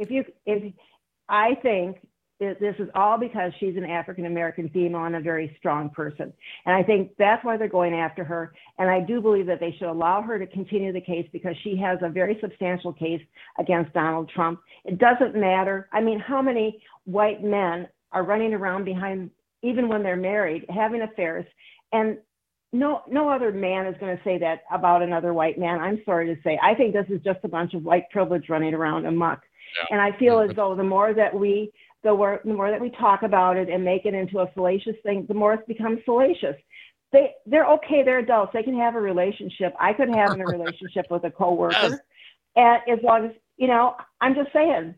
I think this is all because she's an African-American female and a very strong person. And I think that's why they're going after her. And I do believe that they should allow her to continue the case because she has a very substantial case against Donald Trump. It doesn't matter. I mean, how many white men are running around behind, even when they're married, having affairs? And no other man is going to say that about another white man. I'm sorry to say. I think this is just a bunch of white privilege running around amok. Yeah. And I feel as though the more that we talk about it and make it into a salacious thing, the more it becomes salacious. They're okay. They're adults. They can have a relationship. I could have a relationship with a coworker, and as long as I'm just saying.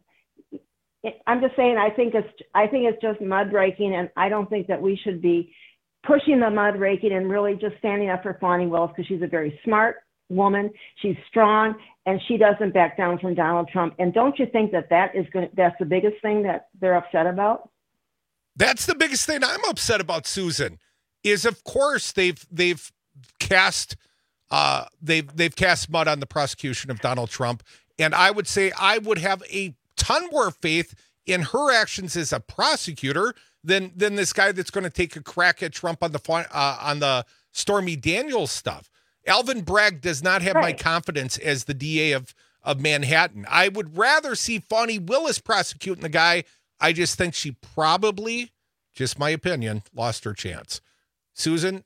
I think it's just mud raking, and I don't think that we should be pushing the mud raking and really just standing up for Fani Willis because she's a very smart woman. She's strong, and she doesn't back down from Donald Trump. And don't you think that's the biggest thing that they're upset about? That's the biggest thing I'm upset about, Susan, is of course they've cast mud on the prosecution of Donald Trump. And I would say I would have a ton more faith in her actions as a prosecutor than this guy that's going to take a crack at Trump on the Stormy Daniels stuff. Alvin Bragg does not have my confidence as the DA of Manhattan. I would rather see Fani Willis prosecuting the guy. I just think she probably, just my opinion, lost her chance. Susan,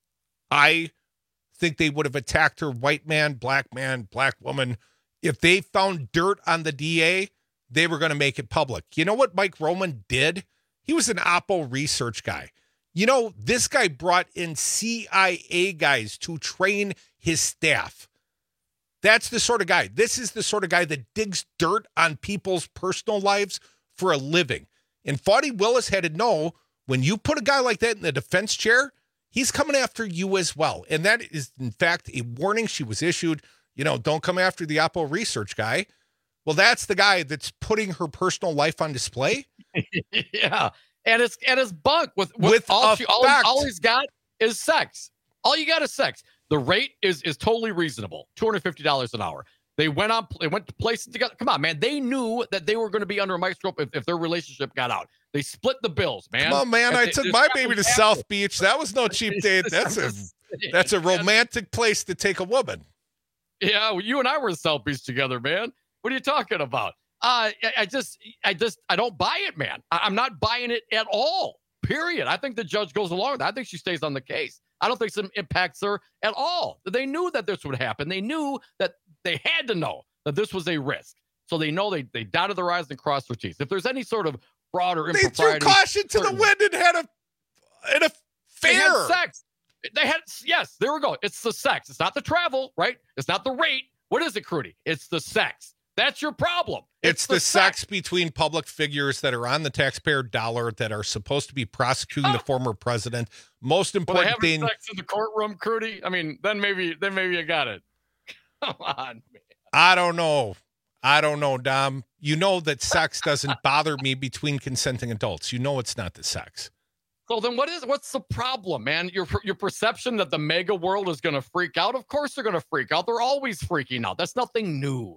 I think they would have attacked her white man, black woman. If they found dirt on the DA, they were going to make it public. You know what Mike Roman did? He was an Oppo research guy. You know, this guy brought in CIA guys to train his staff. That's the sort of guy. This is the sort of guy that digs dirt on people's personal lives for a living. And Fani Willis had to know, when you put a guy like that in the defense chair, he's coming after you as well. And that is, in fact, a warning she was issued. You know, don't come after the Oppo research guy. Well, that's the guy that's putting her personal life on display. Yeah. And it's bunk with all he's got is sex. All you got is sex. The rate is totally reasonable. $250 an hour. They went to places together. Come on, man. They knew that they were going to be under a microscope if their relationship got out. They split the bills, man. Come on, man. I took my baby to South Beach. That was no cheap date. That's a romantic place to take a woman. Yeah, well, you and I were in South Beach together, man. What are you talking about? I don't buy it, man. I'm not buying it at all, period. I think the judge goes along with that. I think she stays on the case. I don't think it impacts her at all. They knew that this would happen. They knew that they had to know that this was a risk. So they know they dotted their I's and crossed their T's. If there's any sort of fraud or impropriety. They threw caution to the wind and had an affair. They had sex. Yes, there we go. It's the sex. It's not the travel, right? It's not the rate. What is it, Crudy? It's the sex. That's your problem. It's the sex between public figures that are on the taxpayer dollar that are supposed to be prosecuting the former president. Most important thing. Sex in the courtroom, Crudy. I mean, then maybe you got it. Come on, man. I don't know, Dom. You know that sex doesn't bother me between consenting adults. You know it's not the sex. So then what's the problem, man? Your perception that the mega world is going to freak out? Of course they're going to freak out. They're always freaking out. That's nothing new.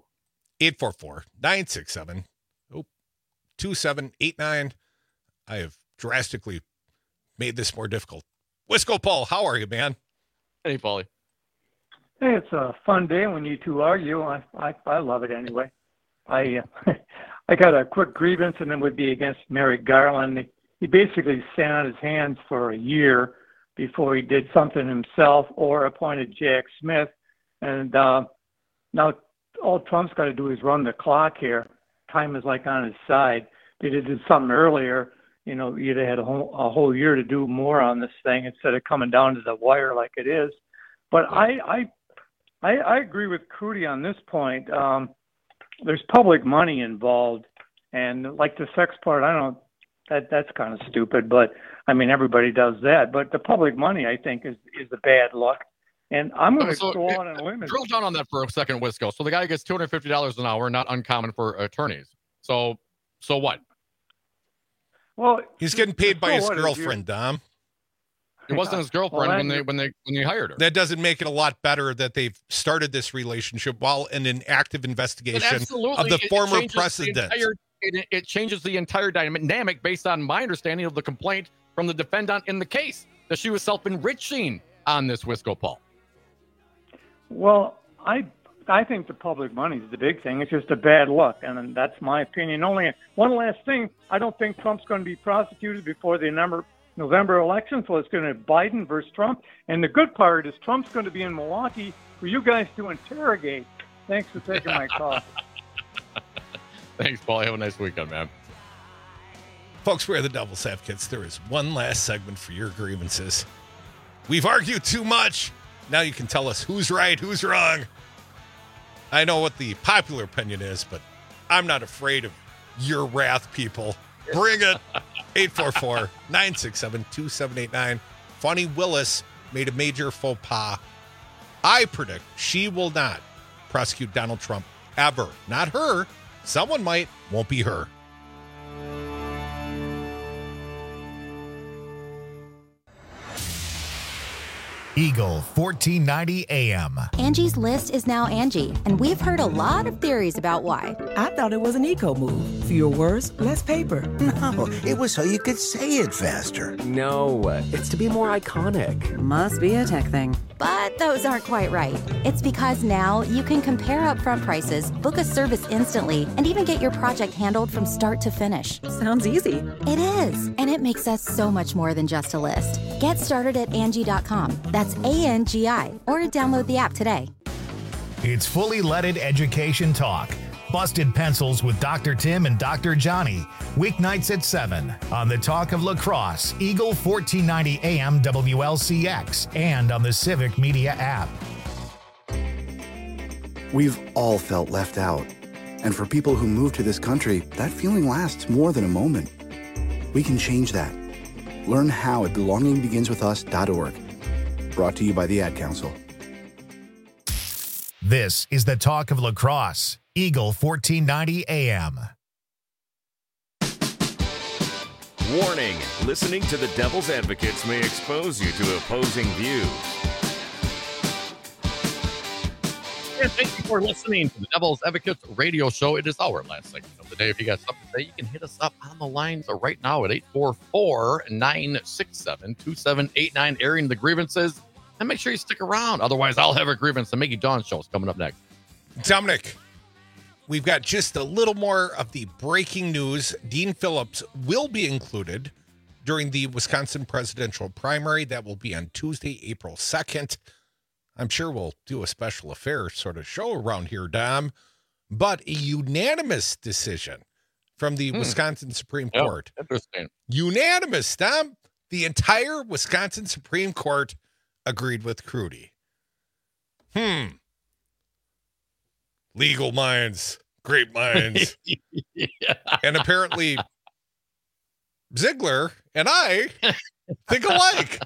844-967-2789. I have drastically made this more difficult. Wisco Paul, how are you, man? Hey, Paulie. Hey, it's a fun day when you two argue. I love it anyway. I got a quick grievance, and it would be against Merrick Garland. He basically sat on his hands for a year before he did something himself or appointed Jack Smith. And now all Trump's got to do is run the clock here. Time is like on his side. If he did something earlier, you'd have had a whole year to do more on this thing instead of coming down to the wire like it is. But I agree with Crudy on this point. There's public money involved, and like the sex part, that's kind of stupid. But I mean, everybody does that. But the public money, I think, is the bad luck. And I'm going to go on and limit. Drill down on that for a second, Wisco. So the guy gets $250 an hour, not uncommon for attorneys. So what? Well, he's getting paid by his girlfriend, Dom. It wasn't his girlfriend when they hired her. That doesn't make it a lot better that they've started this relationship while in an active investigation of the former president. It changes the entire dynamic based on my understanding of the complaint from the defendant in the case that she was self-enriching on this, Wisco Paul. Well, I think the public money is the big thing. It's just a bad luck, and that's my opinion. Only one last thing. I don't think Trump's going to be prosecuted before the November election, so it's going to be Biden versus Trump. And the good part is Trump's going to be in Milwaukee for you guys to interrogate. Thanks for taking my call. Thanks, Paul. Have a nice weekend, man. Folks, we're the Devil's Advocates. There is one last segment for your grievances. We've argued too much. Now you can tell us who's right, who's wrong. I know what the popular opinion is, but I'm not afraid of your wrath, people. Bring it. 844-967-2789. Fani Willis made a major faux pas. I predict she will not prosecute Donald Trump ever. Not her. Someone might. Won't be her. Eagle 1490 AM. Angie's List is now Angie, and we've heard a lot of theories about why. I thought it was an eco move. Fewer words, less paper. No, it was so you could say it faster. No, it's to be more iconic. Must be a tech thing. But those aren't quite right. It's because now you can compare upfront prices, book a service instantly, and even get your project handled from start to finish. Sounds easy. It is, and it makes us so much more than just a list. Get started at Angie.com. That's ANGI, or download the app today. It's fully leaded education talk. Busted Pencils with Dr. Tim and Dr. Johnny. Weeknights at 7 on the Talk of Lacrosse, Eagle 1490 AM WLCX, and on the Civic Media app. We've all felt left out. And for people who move to this country, that feeling lasts more than a moment. We can change that. Learn how at belongingbeginswithus.org. Brought to you by the Ad Council. This is the Talk of Lacrosse, Eagle 1490 AM. Warning, listening to the Devil's Advocates may expose you to opposing views. And thank you for listening to the Devil's Advocates radio show. It is our last segment of the day. If you got something to say, you can hit us up on the lines right now at 844-967-2789, airing the grievances. And make sure you stick around. Otherwise, I'll have a grievance. The Mickey Dawn Show is coming up next. Dominic, we've got just a little more of the breaking news. Dean Phillips will be included during the Wisconsin presidential primary. That will be on Tuesday, April 2nd. I'm sure we'll do a special affairs sort of show around here, Dom. But a unanimous decision from the Wisconsin Supreme Court. Interesting. Unanimous, Dom. The entire Wisconsin Supreme Court agreed with Crudy. Legal minds, great minds. And apparently Ziegler and I think alike.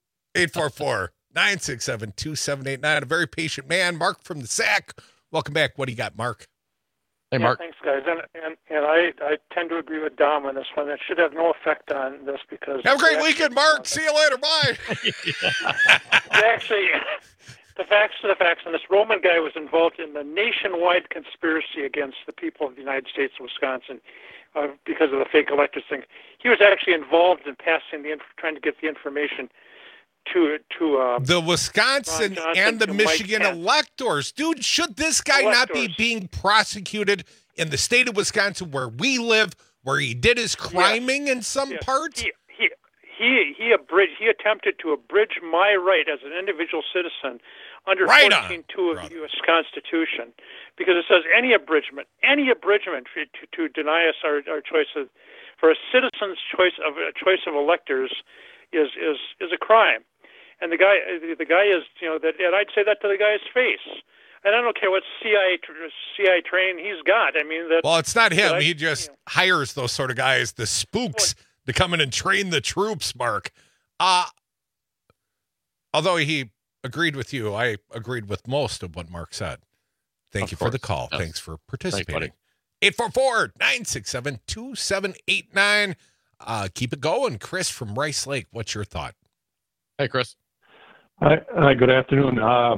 844-967-2789. A very patient man, Mark from the SAC. Welcome back. What do you got, Mark? Hey, Mark. Thanks, guys. And I tend to agree with Dom on this one. It should have no effect on this because... Have a great weekend, Mark. See you later. Bye. Actually, the facts are the facts. And this Roman guy was involved in the nationwide conspiracy against the people of the United States of Wisconsin because of the fake electors thing. He was actually involved in trying to get the information to the Wisconsin and the Michigan electors. Dude, should this guy not be being prosecuted in the state of Wisconsin where we live, where he did his criming in some parts? He attempted to abridge my right as an individual citizen under 14.2 of the U.S. Constitution, because it says any abridgment to deny us our choice for a citizen's choice of electors is a crime. And the guy is, and I'd say that to the guy's face. And I don't care what CIA training he's got. I mean, well, it's not him. He just hires those sort of guys, the spooks, to come in and train the troops, Mark. Although he agreed with you, I agreed with most of what Mark said. Thank you for the call. Yes. Thanks for participating. 844-967-2789. Keep it going. Chris from Rice Lake, what's your thought? Hey, Chris. Hi, good afternoon.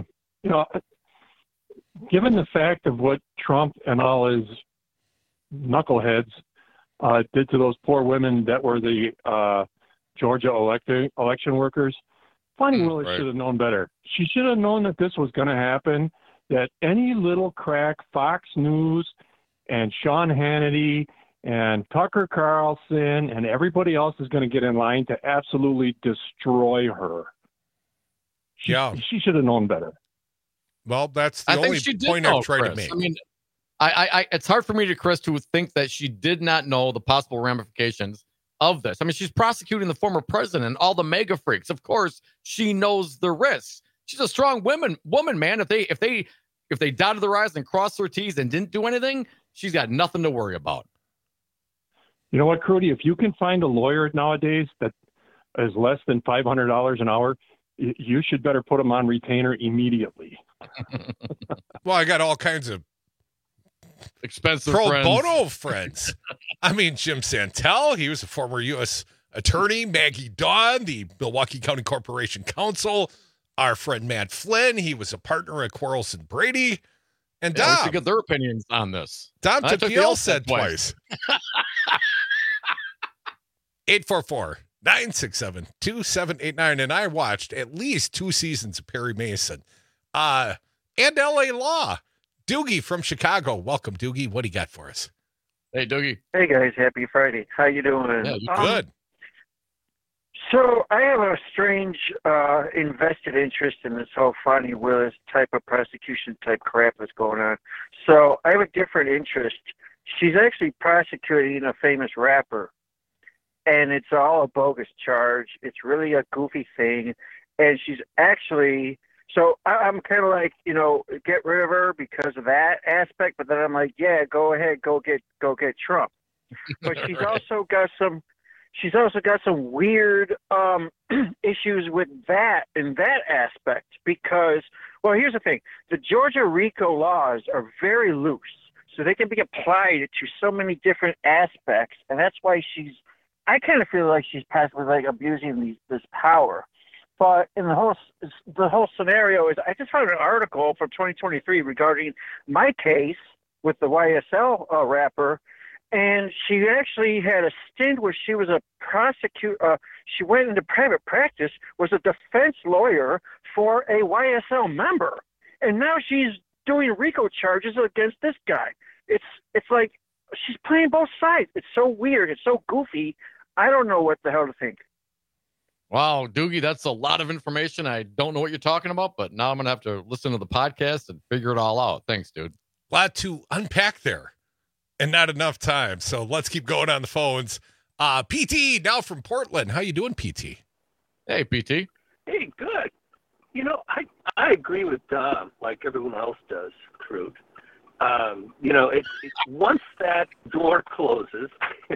Given the fact of what Trump and all his knuckleheads did to those poor women that were the Georgia election workers, Fani Willis should have known better. She should have known that this was going to happen, that any little crack Fox News and Sean Hannity and Tucker Carlson and everybody else is going to get in line to absolutely destroy her. She should have known better. Well, that's the only point I've tried to make. I mean, it's hard for me, Chris, to think that she did not know the possible ramifications of this. I mean, she's prosecuting the former president and all the mega freaks. Of course, she knows the risks. She's a strong woman, man. If they dotted their I's and crossed their T's and didn't do anything, she's got nothing to worry about. You know what, Crudy? If you can find a lawyer nowadays that is less than $500 an hour, you should better put them on retainer immediately. Well, I got all kinds of expensive pro bono friends. I mean, Jim Santel, he was a former U.S. attorney. Maggie Dawn, the Milwaukee County Corporation Counsel. our friend Matt Flynn. He was a partner at Quarles and Brady. And Yeah, we Dom. should get their opinions on this. Dom I took the L-said twice. 844-967-2789. And I watched at least 2 seasons of Perry Mason. And L.A. Law. Doogie from Chicago. Welcome, Doogie. What do you got for us? Hey, Doogie. Hey, guys. Happy Friday. How you doing? Yeah, you good. So I have a strange invested interest in this whole Fani Willis type of prosecution type crap that's going on. So I have a different interest. She's actually prosecuting a famous rapper, and it's all a bogus charge. It's really a goofy thing, and she's actually. So I'm kind of like, get rid of her because of that aspect. But then I'm like, yeah, go ahead, go get Trump. But she's also got some. She's also got some weird issues with that in that aspect because, well, here's the thing. The Georgia RICO laws are very loose, so they can be applied to so many different aspects, and that's why I kind of feel like she's possibly like abusing this power. But in the whole scenario is, I just found an article from 2023 regarding my case with the YSL rapper. And she actually had a stint where she was a prosecutor. She went into private practice, was a defense lawyer for a YSL member, and now she's doing RICO charges against this guy. It's like she's playing both sides. It's so weird. It's so goofy. I don't know what the hell to think. Wow, Doogie, that's a lot of information. I don't know what you're talking about, but now I'm going to have to listen to the podcast and figure it all out. Thanks, dude. A lot to unpack there. And not enough time, so let's keep going on the phones. PT, now from Portland. How you doing, PT? Hey, PT. Hey, good. I agree with Dom, like everyone else does, Crude. It's once that door closes,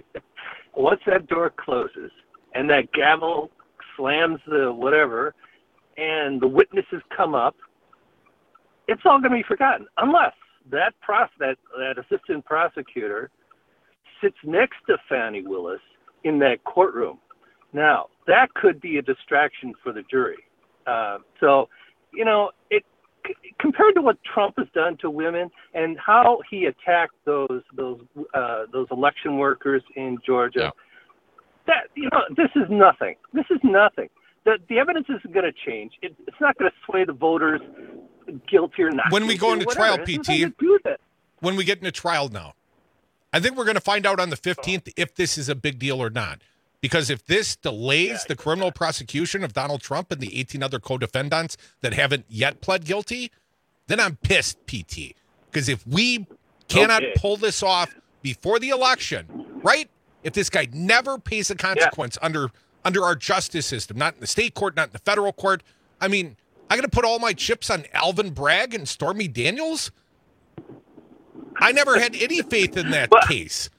and that gavel slams the whatever, and the witnesses come up, it's all going to be forgotten, unless that assistant prosecutor sits next to Fani Willis in that courtroom. Now, that could be a distraction for the jury. Compared to what Trump has done to women and how he attacked those election workers in Georgia, this is nothing. This is nothing. The evidence isn't going to change. It's not going to sway the voters guilty or not. When we go into trial, PT, when we get into trial now, I think we're going to find out on the 15th if this is a big deal or not. Because if this delays the criminal prosecution of Donald Trump and the 18 other co-defendants that haven't yet pled guilty, then I'm pissed, PT. Because if we cannot pull this off before the election, right? If this guy never pays a consequence under our justice system, not in the state court, not in the federal court, I mean, I got to put all my chips on Alvin Bragg and Stormy Daniels? I never had any faith in that case.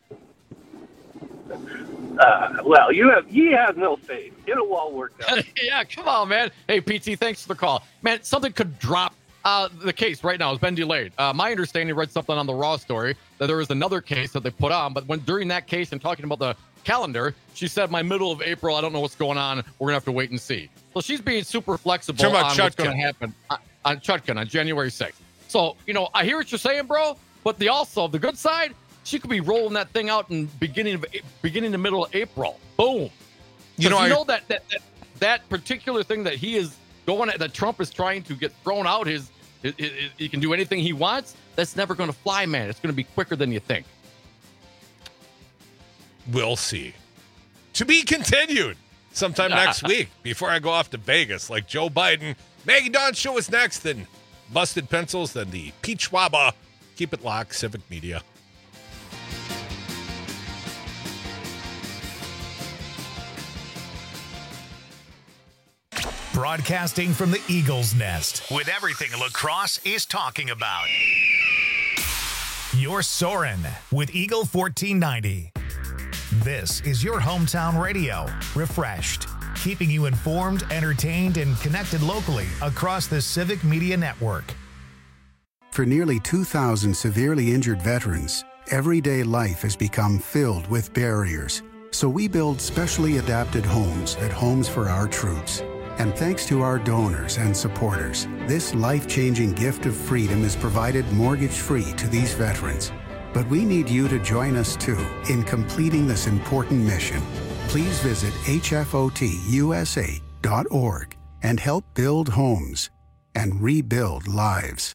You have no faith. It'll all work out. Yeah, come on, man. Hey, PT, thanks for the call. Man, something could drop. The case right now has been delayed. My understanding, read something on the Raw story that there was another case that they put on, but during that case and talking about the calendar, she said, my middle of April, I don't know what's going on. We're going to have to wait and see. So she's being super flexible on what's going to happen on Chutkin on January 6th. So, I hear what you're saying, bro, but the good side, she could be rolling that thing out in beginning to middle of April. Boom. That particular thing that he is that Trump is trying to get thrown out, he can do anything he wants. That's never going to fly, man. It's going to be quicker than you think. We'll see. To be continued sometime next week before I go off to Vegas like Joe Biden. Maggie Dawn show is next, then Busted Pencils, then the Peach Waba. Keep it locked, Civic Media. Broadcasting from the Eagles Nest with everything lacrosse is talking about. You're Soren with Eagle 1490. This is your hometown radio, refreshed, keeping you informed, entertained, and connected locally across the Civic Media Network. For nearly 2,000 severely injured veterans, everyday life has become filled with barriers. So we build specially adapted homes at Homes for Our Troops. And thanks to our donors and supporters, this life-changing gift of freedom is provided mortgage-free to these veterans. But we need you to join us, too, in completing this important mission. Please visit hfotusa.org and help build homes and rebuild lives.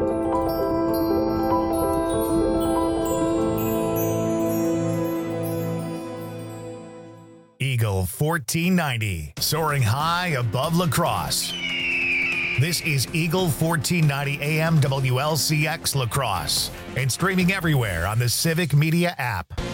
Eagle 1490, soaring high above La Crosse. This is Eagle 1490 AM WLCX La Crosse and streaming everywhere on the Civic Media app.